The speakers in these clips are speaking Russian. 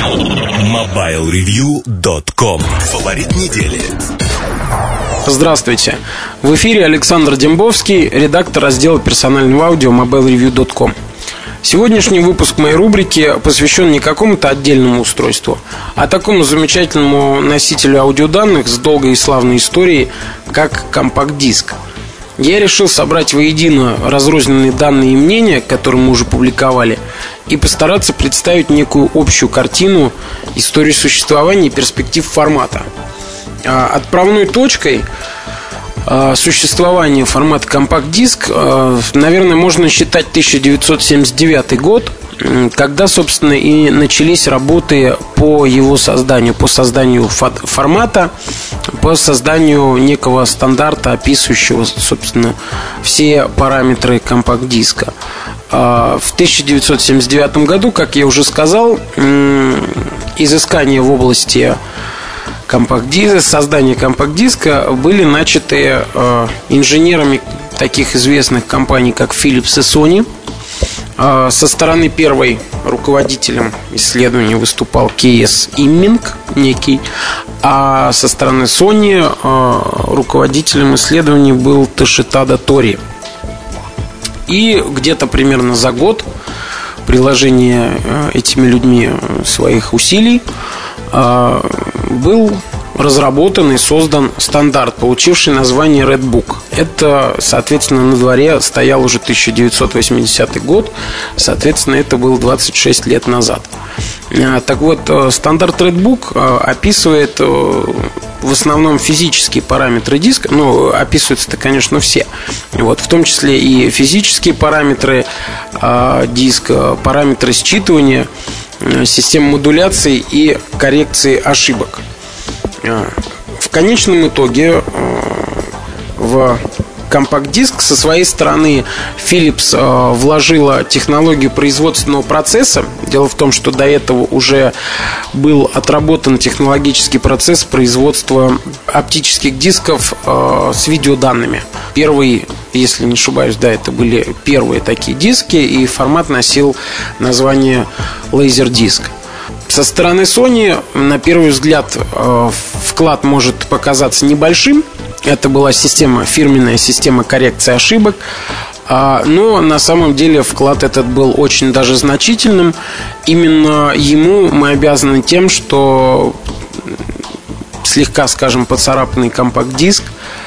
MobileReview.com. Фаворит недели. Здравствуйте. В эфире Александр Дембовский, редактор раздела персонального аудио MobileReview.com. Сегодняшний выпуск моей рубрики посвящен не какому-то отдельному устройству, а такому замечательному носителю аудиоданных с долгой и славной историей, как компакт-диск. Я решил собрать воедино разрозненные данные и мнения, которые мы уже публиковали, и постараться представить некую общую картину истории существования и перспектив формата. Отправной точкой существования формата компакт-диск, наверное, можно считать 1979 год, когда, собственно, и начались работы по его созданию, по созданию формата, по созданию некого стандарта, описывающего, собственно, все параметры компакт-диска. В 1979 году, как я уже сказал, изыскания в области компакт-диска, создания компакт-диска были начаты инженерами таких известных компаний, как Philips и Sony. Со стороны первой руководителем исследования выступал Кейс Имминг некий, а со стороны Sony руководителем исследований был Тошитадо Тори. И где-то примерно за год приложения этими людьми своих усилий был разработан и создан стандарт, получивший название Red Book. Это, соответственно, на дворе стоял уже 1980 год. Соответственно, это было 26 лет назад. Так вот, стандарт Red Book описывает в основном физические параметры диска. Ну, описываются-то, конечно, все. Вот, в том числе и физические параметры диска, параметры считывания, системы модуляции и коррекции ошибок. В конечном итоге в компакт-диск со своей стороны Philips вложила технологию производственного процесса. Дело в том, что до этого уже был отработан технологический процесс производства оптических дисков с видеоданными. Первый, если не ошибаюсь, да, это были первые такие диски, и формат носил название LaserDisc. Со стороны Sony, на первый взгляд, вклад может показаться небольшим. Это была фирменная система коррекции ошибок. Но на самом деле вклад этот был очень даже значительным. Именно ему мы обязаны тем, что слегка, скажем, поцарапанный компакт-диск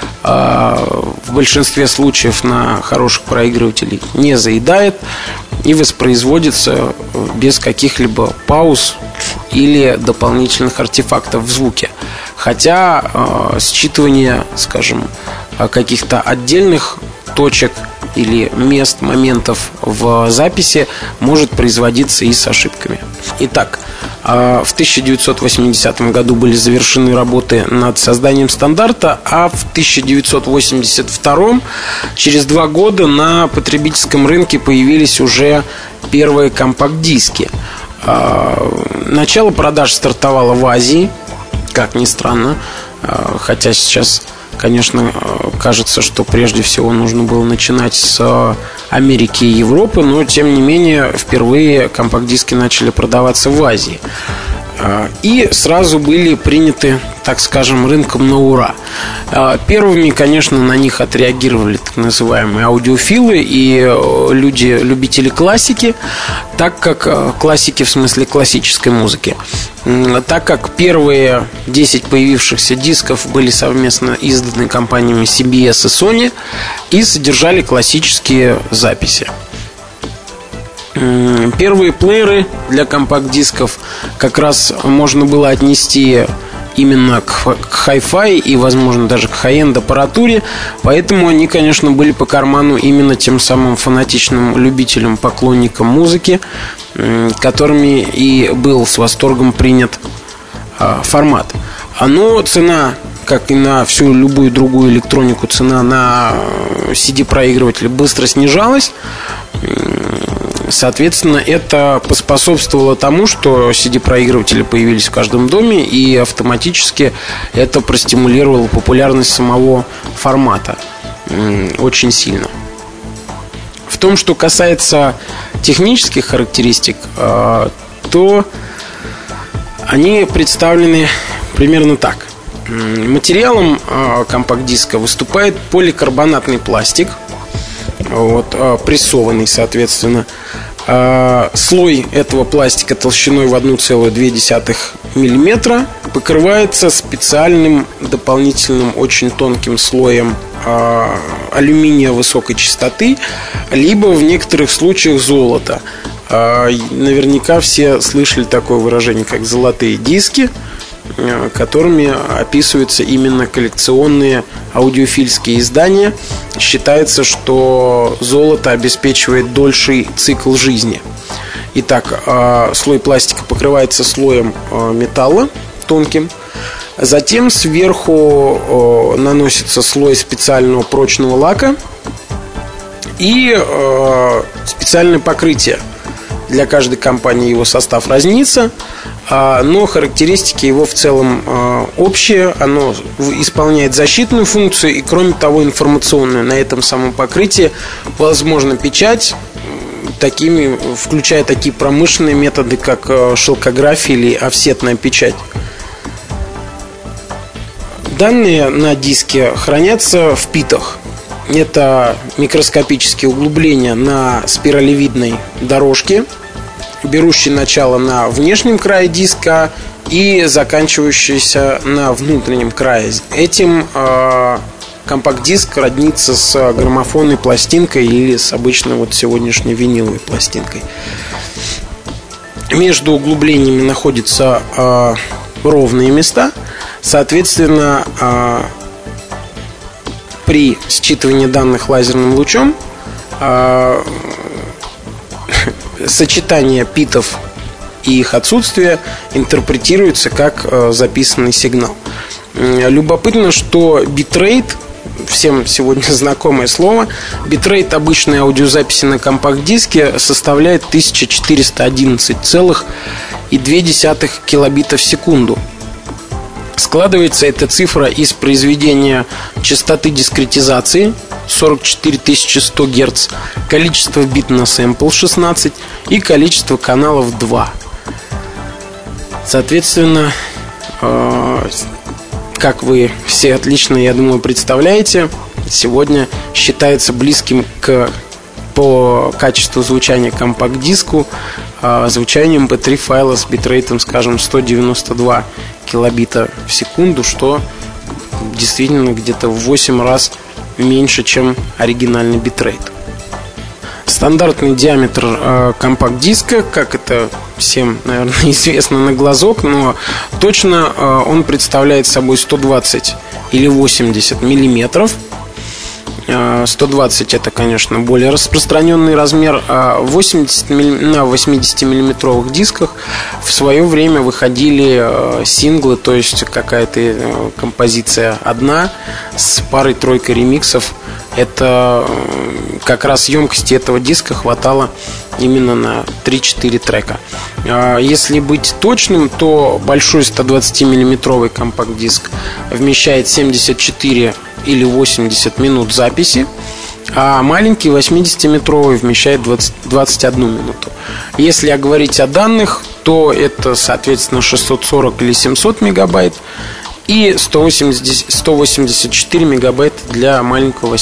в большинстве случаев на хороших проигрывателях не заедает и воспроизводится без каких-либо пауз или дополнительных артефактов в звуке. Хотя считывание, скажем, каких-то отдельных точек или мест, моментов в записи может производиться и с ошибками. Итак, в 1980 году были завершены работы над созданием стандарта, а в 1982, через 2 года, на потребительском рынке появились уже первые компакт-диски. Начало продаж стартовало в Азии, как ни странно, хотя сейчас, конечно, кажется, что прежде всего нужно было начинать с Америки и Европы, но, тем не менее, впервые компакт-диски начали продаваться в Азии. И сразу были приняты, так скажем, рынком на ура. Первыми, конечно, на них отреагировали так называемые аудиофилы и любители классики, так как классики в смысле классической музыки. Так как первые 10 появившихся дисков были совместно изданы компаниями CBS и Sony и содержали классические записи. Первые плееры для компакт-дисков как раз можно было отнести именно к хай-фай и, возможно, даже к хай-энд аппаратуре. Поэтому они, конечно, были по карману именно тем самым фанатичным любителям, поклонникам музыки, которыми и был с восторгом принят формат. Но цена, как и на всю любую другую электронику, цена на CD-проигрыватель быстро снижалась. Соответственно, это поспособствовало тому, что CD-проигрыватели появились в каждом доме, и автоматически это простимулировало популярность самого формата очень сильно. В том, что касается технических характеристик, то Они представлены примерно так. Материалом компакт-диска выступает поликарбонатный пластик, прессованный, соответственно. Слой этого пластика толщиной в 1,2 мм покрывается специальным дополнительным очень тонким слоем алюминия высокой чистоты, либо в некоторых случаях золота. Наверняка все слышали такое выражение, как золотые диски, которыми описываются именно коллекционные аудиофильские издания. Считается, что золото обеспечивает дольший цикл жизни. Итак, слой пластика покрывается слоем металла тонким. Затем сверху наносится слой специального прочного лака и специальное покрытие. Для каждой компании его состав разнится, но характеристики его в целом общие. Оно исполняет защитную функцию и, кроме того, информационную. На этом самом покрытии возможна печать, включая такие промышленные методы, как шелкография или офсетная печать. Данные на диске хранятся в питах. Это микроскопические углубления на спиралевидной дорожке, берущие начало на внешнем крае диска и заканчивающиеся на внутреннем крае. Этим компакт-диск роднится с граммофонной пластинкой или с обычной сегодняшней виниловой пластинкой. Между углублениями находятся ровные места. Соответственно, при считывании данных лазерным лучом сочетание питов и их отсутствие интерпретируется как записанный сигнал. Любопытно, что битрейт, всем сегодня знакомое слово, битрейт обычной аудиозаписи на компакт-диске составляет 1411,2 килобита в секунду. Складывается эта цифра из произведения частоты дискретизации 44100 Гц, количество бит на сэмпл 16 и количество каналов 2. Соответственно, как вы все отлично, я думаю, представляете, сегодня считается близким по качеству звучания компакт-диску звучанием MP3 файла с битрейтом, скажем, 192 килобита в секунду, что действительно где-то в 8 раз меньше, чем оригинальный битрейт. Стандартный диаметр компакт-диска, как это всем, наверное, известно на глазок, но точно он представляет собой 120 или 80 миллиметров. 120 это, конечно, более распространенный размер. 80 на 80-миллиметровых дисках в свое время выходили синглы, то есть какая-то композиция одна с парой-тройкой ремиксов. Это как раз емкости этого диска хватало именно на 3-4 трека. Если быть точным, то большой 120-миллиметровый компакт-диск вмещает 74 или 80 минут записи, а маленький 80-метровый вмещает 21 минуту. Если говорить о данных, то это, соответственно, 640 или 700 мегабайт и 184 мегабайта для маленького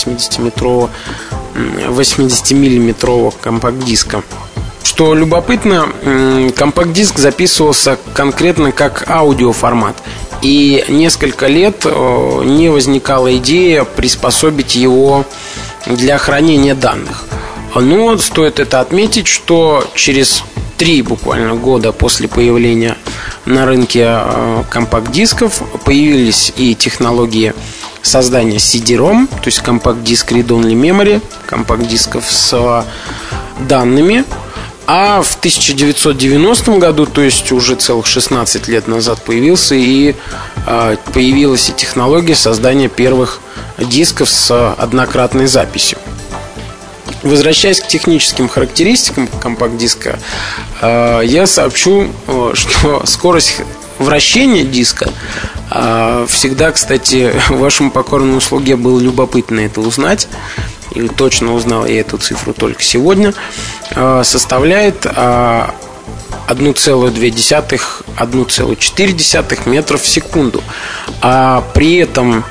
80-миллиметрового компакт-диска. Что любопытно, компакт-диск записывался конкретно как аудиоформат. И несколько лет не возникала идея приспособить его для хранения данных. Но стоит это отметить, что через 3 буквально года после появления на рынке компакт-дисков появились и технологии создания CD-ROM, то есть компакт-диск Read-Only Memory, компакт-дисков с данными. А в 1990 году, то есть уже целых 16 лет назад, появилась и технология создания первых дисков с однократной записью. Возвращаясь к техническим характеристикам компакт-диска, я сообщу, что скорость вращения диска всегда, кстати, вашему покорному слуге было любопытно это узнать, и точно узнал я эту цифру только сегодня, составляет 1,2-1,4 метров в секунду. А при этом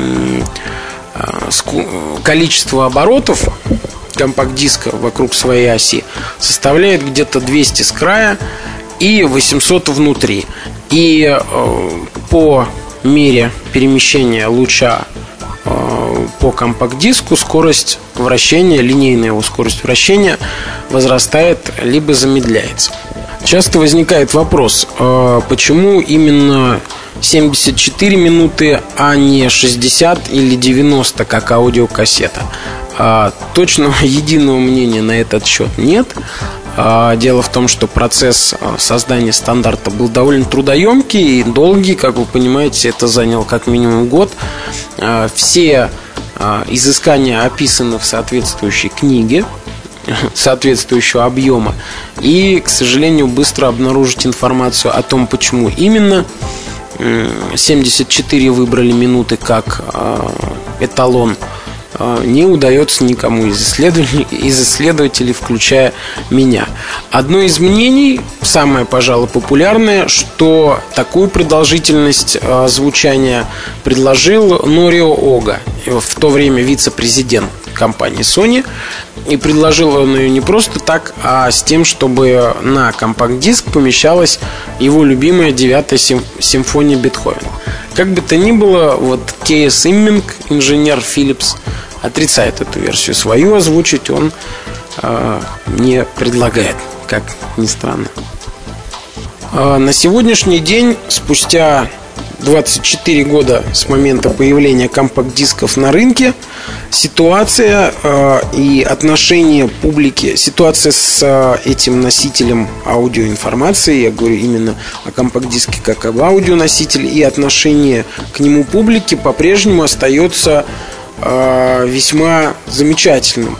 количество оборотов компакт-диска вокруг своей оси составляет где-то 200 с края и 800 внутри. И по мере перемещения луча по компакт-диску скорость вращения, линейная его скорость вращения возрастает либо замедляется. Часто возникает вопрос, почему именно 74 минуты, а не 60 или 90, как аудиокассета. Точного единого мнения на этот счет нет. Дело в том, что процесс создания стандарта был довольно трудоемкий и долгий. Как вы понимаете, это заняло как минимум год. Все изыскания описаны в соответствующей книге соответствующего объема. И, к сожалению, быстро обнаружить информацию о том, почему именно 74 выбрали минуты как эталон, не удается никому из исследователей, включая меня. Одно из мнений, самое, пожалуй, популярное, что такую продолжительность звучания предложил Норио Ога, в то время вице-президент компании Sony. И предложил он ее не просто так, а с тем, чтобы на компакт-диск помещалась его любимая 9-я симфония Бетховена. Как бы то ни было, вот Кейс Имминг, инженер Philips, отрицает эту версию. Свою озвучить он не предлагает, как ни странно. На сегодняшний день, спустя 24 года с момента появления компакт-дисков на рынке, ситуация и отношение публики, ситуация с этим носителем аудиоинформации, я говорю именно о компакт-диске как об аудионосителе, и отношение к нему публики по-прежнему остается весьма замечательным.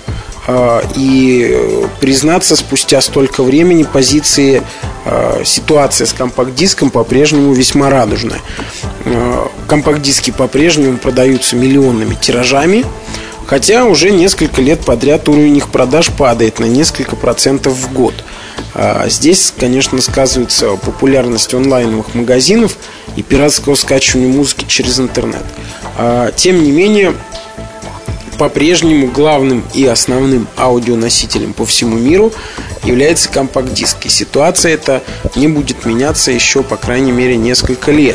И признаться, спустя столько времени ситуация с компакт-диском по-прежнему весьма радужная. Компакт-диски по-прежнему продаются миллионными тиражами, хотя уже несколько лет подряд уровень их продаж падает на несколько процентов в год. Здесь, конечно, сказывается популярность онлайновых магазинов и пиратского скачивания музыки через интернет. Тем не менее, по-прежнему главным и основным аудионосителем по всему миру является компакт-диск. И ситуация эта не будет меняться еще, по крайней мере, несколько лет.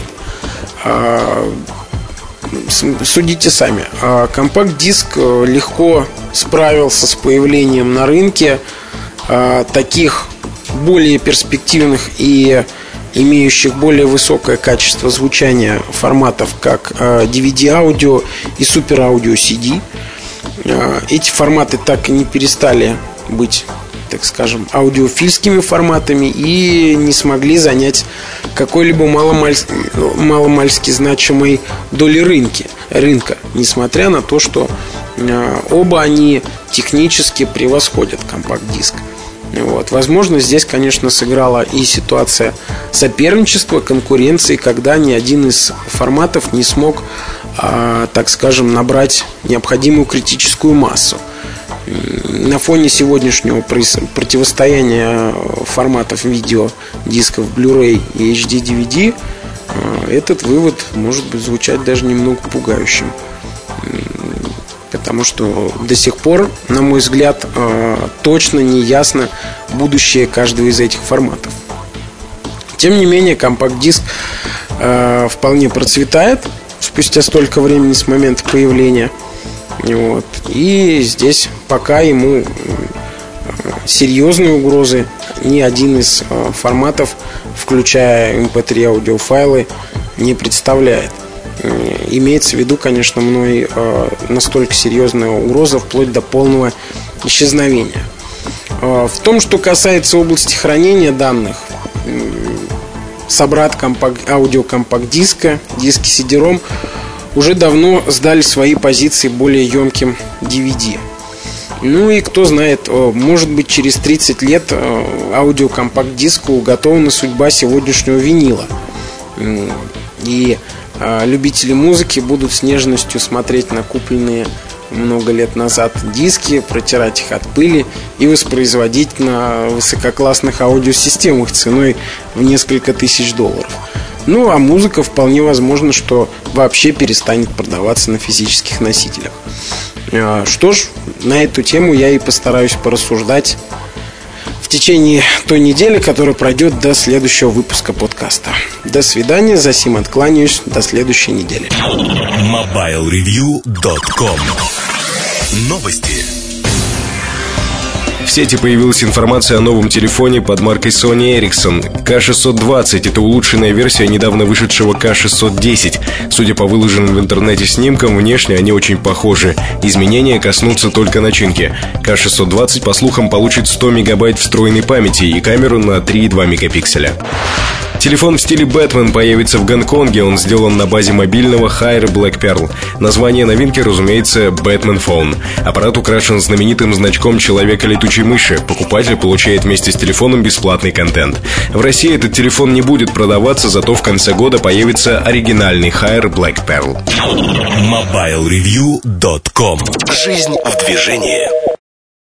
Судите сами. Компакт-диск легко справился с появлением на рынке таких более перспективных и имеющих более высокое качество звучания форматов, как DVD-аудио и супер-аудио CD. Эти форматы так и не перестали быть, так скажем, аудиофильскими форматами и не смогли занять какой-либо маломальски значимой доли рынка, несмотря на то, что оба они технически превосходят компакт-диск. Вот. Возможно, здесь, конечно, сыграла и ситуация соперничества, конкуренции, когда ни один из форматов не смог, так скажем, набрать необходимую критическую массу. На фоне сегодняшнего противостояния форматов видеодисков Blu-ray и HD-DVD этот вывод может быть звучать даже немного пугающим. Потому что до сих пор, на мой взгляд, точно не ясно будущее каждого из этих форматов. Тем не менее, компакт-диск вполне процветает спустя столько времени с момента появления. Вот. И здесь пока ему серьезные угрозы ни один из форматов, включая MP3 аудиофайлы, не представляет. Имеется в виду, конечно, мной настолько серьезная угроза, вплоть до полного исчезновения. В том, что касается области хранения данных, собрат аудиокомпакт-диска, диски CD-ROM, уже давно сдали свои позиции более емким DVD. Ну и кто знает, может быть, через 30 лет аудиокомпакт-диску уготована судьба сегодняшнего винила. И любители музыки будут с нежностью смотреть на купленные много лет назад диски, протирать их от пыли и воспроизводить на высококлассных аудиосистемах ценой в несколько тысяч долларов. Ну, а музыка вполне возможно, что вообще перестанет продаваться на физических носителях. Что ж, на эту тему я и постараюсь порассуждать в течение той недели, которая пройдет до следующего выпуска подкаста. До свидания, за сим откланяюсь, до следующей недели. MobileReview.com. Новости. В сети появилась информация о новом телефоне под маркой Sony Ericsson. K620 – это улучшенная версия недавно вышедшего K610. Судя по выложенным в интернете снимкам, внешне они очень похожи. Изменения коснутся только начинки. K620, по слухам, получит 100 мегабайт встроенной памяти и камеру на 3,2 мегапикселя. Телефон в стиле Бэтмен появится в Гонконге. Он сделан на базе мобильного Haier Black Pearl. Название новинки, разумеется, Batman Phone. Аппарат украшен знаменитым значком человека-летучей мыши. Покупатель получает вместе с телефоном бесплатный контент. В России этот телефон не будет продаваться, зато в конце года появится оригинальный Haier Black Pearl. MobileReview.com. Жизнь в движении.